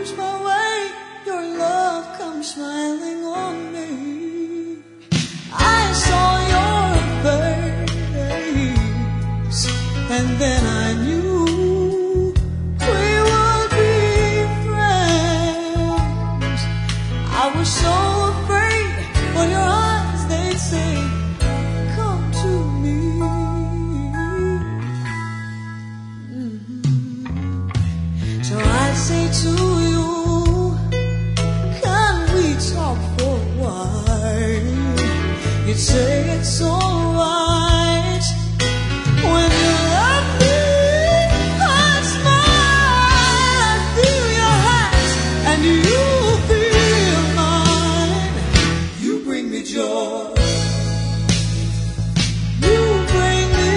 lose my way, your love comes smiling on me. I saw your face, and then I knew we would be friends. I was so afraid when your eyes, they say, come to me. So I say to you, can we talk for a while? You'd say it's alright when you love me. I smile, I feel your hands, and you feel mine. You bring me joy. You bring me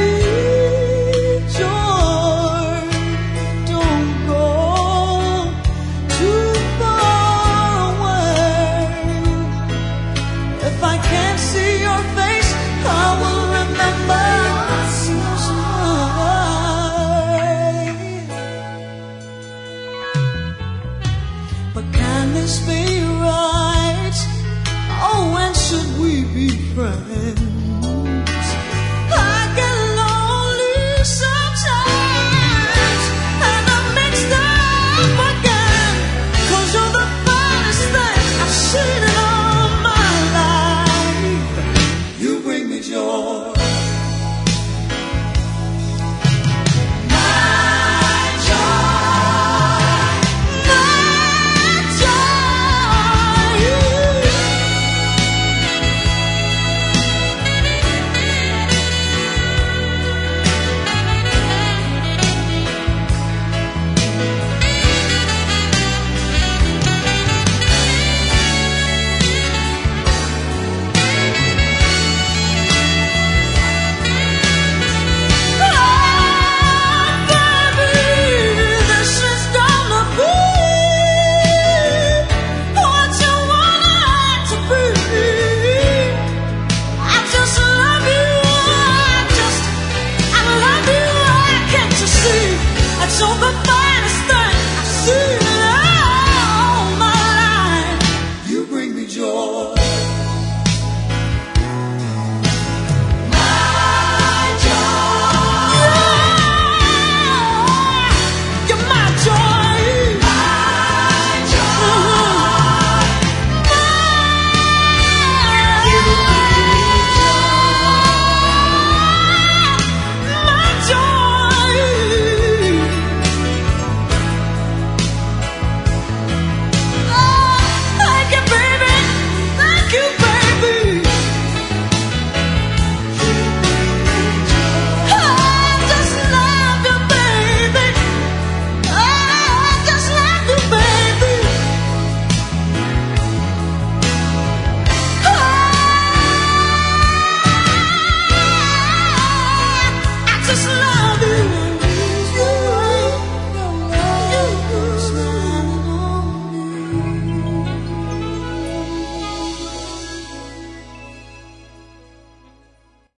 joy. Don't go too far away. If I can't see your face, I will remember your smile. But can this be right? Oh, when should we be friends?